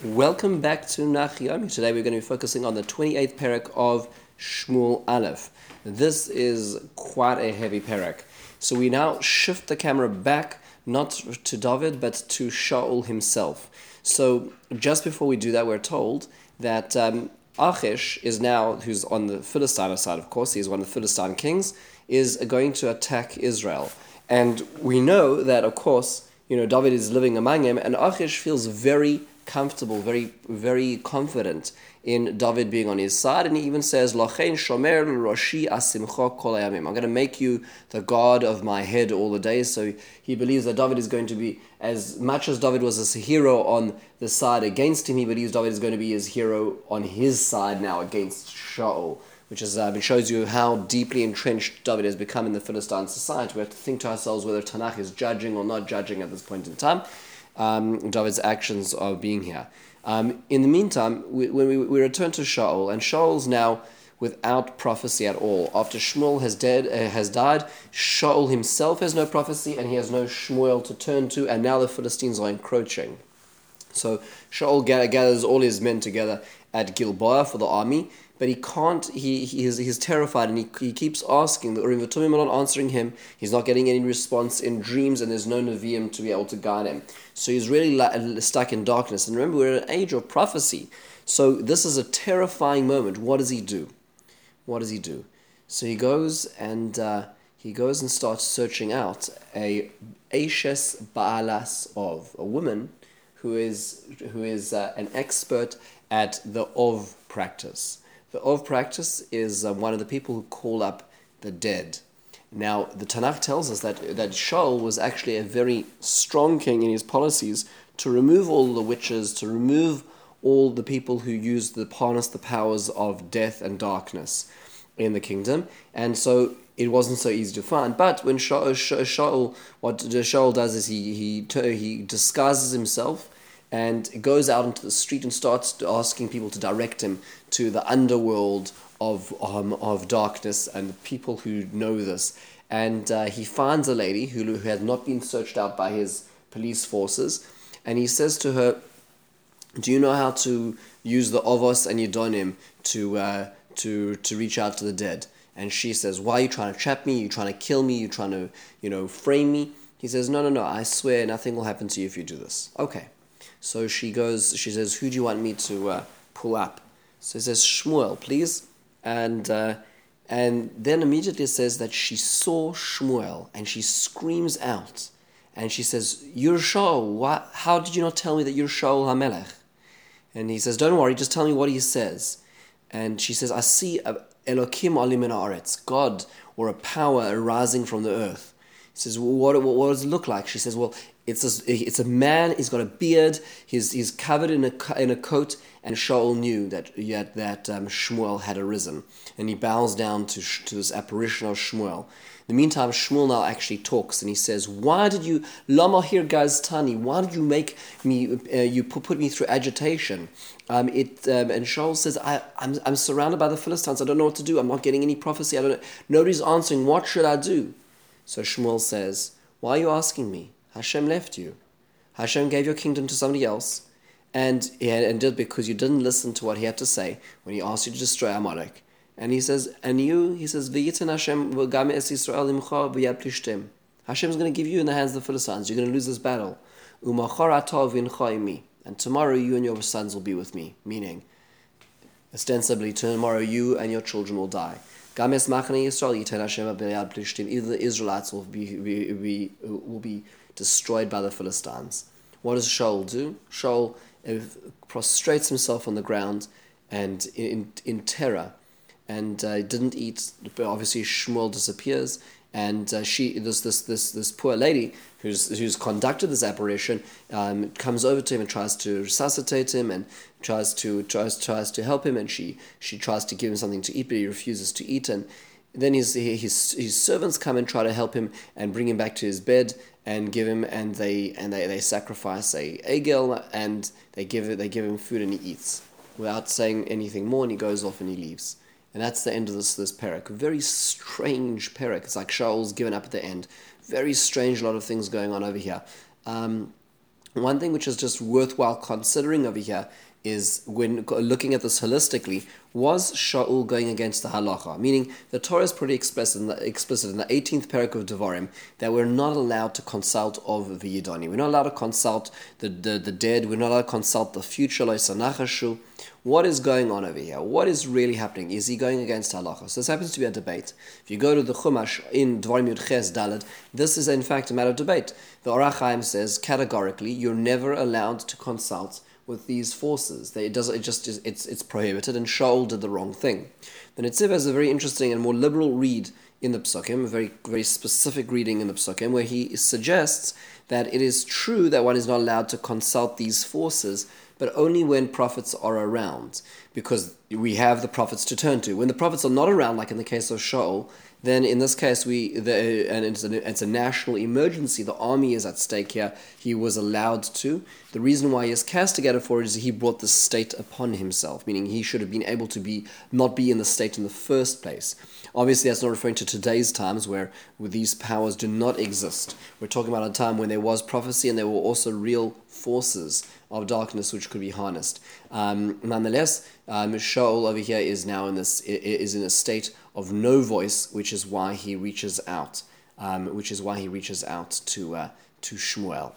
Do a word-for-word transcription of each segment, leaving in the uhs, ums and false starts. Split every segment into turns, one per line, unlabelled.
Welcome back to Nach Yomi. Today we're going to be focusing on the twenty-eighth parak of Shmuel Aleph. This is quite a heavy parak. So we now shift the camera back, not to David, but to Shaul himself. So just before we do that, we're told that um, Achish is now, who's on the Philistine side, of course, he's one of the Philistine kings, is going to attack Israel. And we know that, of course, you know, David is living among him, and Achish feels very comfortable, very, very confident in David being on his side, and he even says, "Lachein shomer roshi asimcha kol hayamim." I'm going to make you the guard of my head all the days. So he believes that David is going to be, as much as David was a hero on the side against him, he believes David is going to be his hero on his side now against Shaul, which is uh, it shows you how deeply entrenched David has become in the Philistine society. We have to think to ourselves whether Tanakh is judging or not judging at this point in time. Um, David's actions are being here. Um, in the meantime, we, when we, we return to Shaul, and Shaul's now without prophecy at all. After Shmuel has dead, uh, has died, Shaul himself has no prophecy, and he has no Shmuel to turn to, and now the Philistines are encroaching. So Shaul gathers all his men together at Gilboa for the army, but he can't, he, he is, he's terrified, and he, he keeps asking. The Urim V'Tumim are not answering him. He's not getting any response in dreams, and there's no Nevi'im to be able to guide him. So he's really li- stuck in darkness. And remember, we're in an age of prophecy. So this is a terrifying moment. What does he do? What does he do? So he goes and uh, he goes and starts searching out a Eshes Ba'alas of, a woman who is who is uh, an expert at the Ov practice. The Ov practice is uh, one of the people who call up the dead. Now, the Tanakh tells us that, that Shaul was actually a very strong king in his policies to remove all the witches, to remove all the people who used the harness the powers of death and darkness in the kingdom. And so it wasn't so easy to find. But when Shaul, Shaul what Shaul does is he, he, he disguises himself and goes out into the street and starts asking people to direct him to the underworld of um, of darkness and people who know this. And uh, he finds a lady who, who has not been searched out by his police forces, and he says to her, "Do you know how to use the Ovos and Yedonim to uh, to to reach out to the dead?" And she says, "Why are you trying to trap me? You're trying to kill me? You're trying to, you know, frame me?" He says, "No, no, no. I swear nothing will happen to you if you do this." Okay. So she goes, she says, "Who do you want me to uh, pull up?" So he says, "Shmuel, please." And uh, and then immediately it says that she saw Shmuel, and she screams out, and she says, "You're Shaul. Why, how did you not tell me that you're Shaul HaMelech?" And he says, "Don't worry, just tell me what he says." And she says, "I see a Elokim Olim Min Haaretz, God, or a power arising from the earth." He says, "Well, what, what, what does it look like?" She says, "Well, it's a, it's a man, he's got a beard, he's he's covered in a in a coat," and Shaul knew that yet that um, Shmuel had arisen, and he bows down to to this apparition of Shmuel. In the meantime, Shmuel now actually talks, and he says, "Why did you lama here guys tani? Why did you make me uh, you put, put me through agitation?" Um, it um, and Shaul says, I, I'm I'm surrounded by the Philistines. I don't know what to do. I'm not getting any prophecy. I don't know. Nobody's answering. What should I do? So Shmuel says, "Why are you asking me? Hashem left you. Hashem gave your kingdom to somebody else, and and did because you didn't listen to what he had to say when he asked you to destroy Amalek." And he says, and you, he says, "V'yitin Hashem v'gam es Yisrael imcha v'yad plishtim." Hashem's going to give you in the hands of the Philistines. You're going to lose this battle. U'machar atah v'incha imi. And tomorrow you and your sons will be with me. Meaning, ostensibly, tomorrow you and your children will die. Gam es machane Yisrael yitin Hashem v'yad plishtim. Either the Israelites will be, be, be, will be destroyed by the Philistines. What does Shaul do? Shaul uh, prostrates himself on the ground and in, in terror, and uh, didn't eat. Obviously, Shmuel disappears, and uh, she, this this this this poor lady who's who's conducted this apparition, um, comes over to him and tries to resuscitate him, and tries to tries tries to help him, and she she tries to give him something to eat, but he refuses to eat, and then his his his servants come and try to help him and bring him back to his bed and give him and they and they, they sacrifice a egel, and they give it they give him food, and he eats without saying anything more, and he goes off and he leaves. And that's the end of this this parak. Very strange parak. It's like Shaul's given up at the end. Very strange, a lot of things going on over here. Um, One thing which is just worthwhile considering over here is when looking at this holistically, was Shaul going against the halacha? Meaning, the Torah is pretty explicit in the, explicit in the eighteenth parak of Devarim that we're not allowed to consult of the Yidani. We're not allowed to consult the, the, the dead. We're not allowed to consult the future. What is going on over here? What is really happening? Is he going against halacha? So this happens to be a debate. If you go to the Chumash in Devarim Yud Ches Daled, this is in fact a matter of debate. The Orach Chaim says categorically, you're never allowed to consult with these forces. They, it does it just it's it's prohibited, and Shaul did the wrong thing. The Netziv has a very interesting and more liberal read in the Psukim, a very very specific reading in the Psukim, where he suggests that it is true that one is not allowed to consult these forces, but only when prophets are around, because we have the prophets to turn to. When the prophets are not around, like in the case of Shaul, then in this case, we the, and it's a, it's a national emergency. The army is at stake here. He was allowed to. The reason why he is castigated for it is he brought the state upon himself, meaning he should have been able to be not be in the state in the first place. Obviously, that's not referring to today's times where, where these powers do not exist. We're talking about a time when there was prophecy and there were also real forces of darkness which could be harnessed. Um, nonetheless, um, Shaul over here is now in this is in a state of no voice, which is why he reaches out, um, which is why he reaches out to uh, to Shmuel.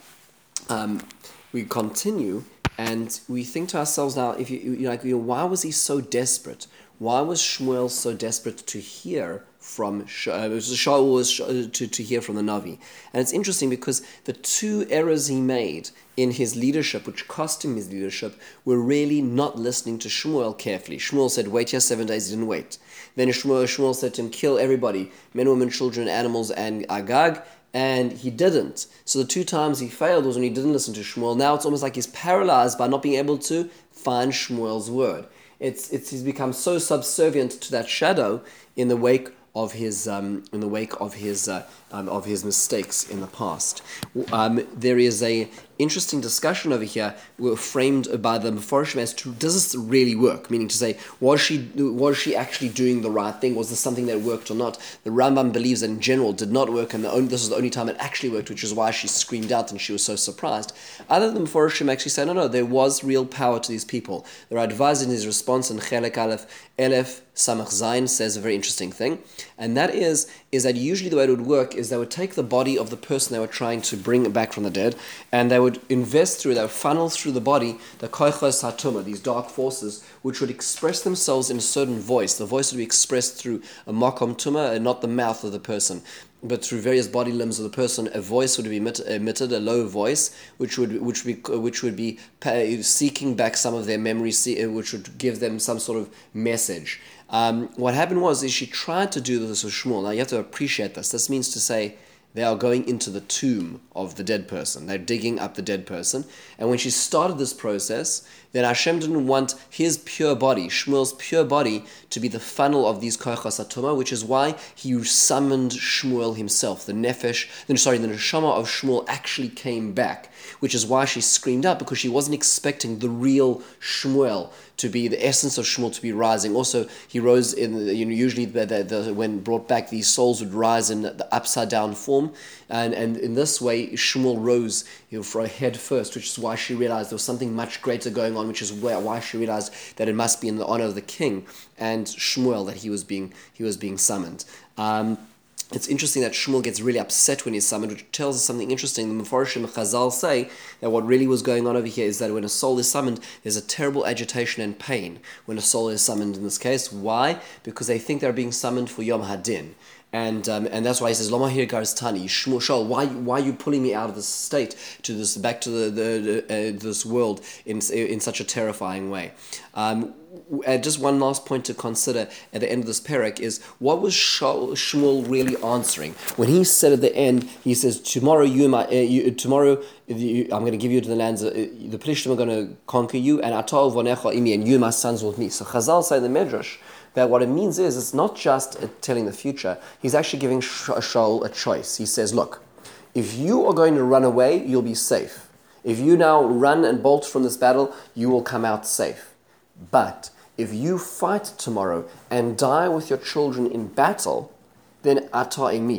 Um, we continue, and we think to ourselves now: if you, you like, you know, why was he so desperate? Why was Shmuel so desperate to hear from uh, Shaul was to, to hear from the Navi? And it's interesting because the two errors he made in his leadership, which cost him his leadership, were really not listening to Shmuel carefully. Shmuel said, wait here seven days, he didn't wait. Then Shmuel, Shmuel said to him, kill everybody, men, women, children, animals, and Agag, and he didn't. So the two times he failed was when he didn't listen to Shmuel. Now it's almost like he's paralyzed by not being able to find Shmuel's word. It's, it's he's become so subservient to that shadow in the wake of his um, in the wake of his uh, um, of his mistakes in the past. Um, there is a interesting discussion over here, framed by the Mefarshim as to, does this really work? Meaning to say, was she was she actually doing the right thing? Was this something that worked or not? The Rambam believes that in general did not work, and the only, this is the only time it actually worked, which is why she screamed out and she was so surprised. Other than Mefarshim actually say, no, no, there was real power to these people. The Radvaz in his response in Chelek Aleph, Elef Samach Zayin says a very interesting thing, and that is, is that usually the way it would work is they would take the body of the person they were trying to bring back from the dead, and they would invest through, they would funnel through the body the koichos hatuma, these dark forces, which would express themselves in a certain voice. The voice would be expressed through a makom tuma, and not the mouth of the person, but through various body limbs of the person. A voice would be emit, emitted, a low voice, which would which would be which would be seeking back some of their memories, which would give them some sort of message. Um, what happened was is she tried to do this with Shmuel. Now you have to appreciate this. This means to say they are going into the tomb of the dead person. They're digging up the dead person. And when she started this process, then Hashem didn't want his pure body, Shmuel's pure body, to be the funnel of these koichos hatuma, which is why he summoned Shmuel himself. The nefesh, the, sorry, the neshama of Shmuel actually came back, which is why she screamed out, because she wasn't expecting the real Shmuel to be, the essence of Shmuel to be rising. Also, he rose in, the, you know, usually the, the, the, when brought back, these souls would rise in the upside down form. And, and in this way, Shmuel rose, you know, for a head first, which is why she realized there was something much greater going on, which is where, why she realized that it must be in the honor of the king and Shmuel that he was being, he was being summoned. Um, It's interesting that Shmuel gets really upset when he's summoned, which tells us something interesting. The Mefarshim Chazal say that what really was going on over here is that when a soul is summoned, there's a terrible agitation and pain when a soul is summoned in this case. Why? Because they think they're being summoned for Yom Hadin. And um, and that's why he says, Lama here Garstani, Shmuel, why why are you pulling me out of this state to this back to the, the, the uh, this world in in such a terrifying way? Um, uh, just one last point to consider at the end of this parak is, what was Shmuel really answering when he said at the end? He says, tomorrow you, my, uh, you tomorrow you, I'm going to give you to the lands. Uh, the Plishtim are going to conquer you, and Atol vonecha imi, and you my sons with me. So Chazal say in the Medrash that what it means is, it's not just telling the future. He's actually giving Shaul a choice. He says, look, if you are going to run away, you'll be safe. If you now run and bolt from this battle, you will come out safe. But if you fight tomorrow and die with your children in battle, then ata emi,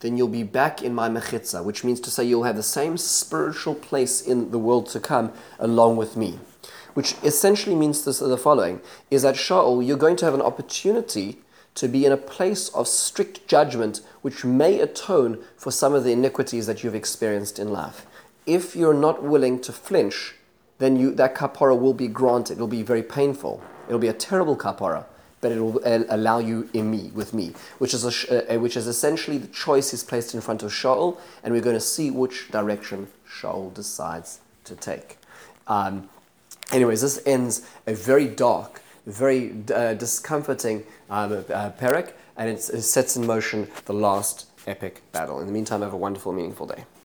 then you'll be back in my mechitza, which means to say you'll have the same spiritual place in the world to come along with me. Which essentially means this, the following, is that Shaul, you're going to have an opportunity to be in a place of strict judgment which may atone for some of the iniquities that you've experienced in life. If you're not willing to flinch, then you, that kapara will be granted. It'll be very painful. It'll be a terrible kapara, but it will allow you in me, with me, which is a, uh, which is essentially the choice is placed in front of Shaul, and we're going to see which direction Shaul decides to take. Um, anyways, this ends a very dark, very uh, discomforting um, uh, perek, and it's, it sets in motion the last epic battle. In the meantime, have a wonderful, meaningful day.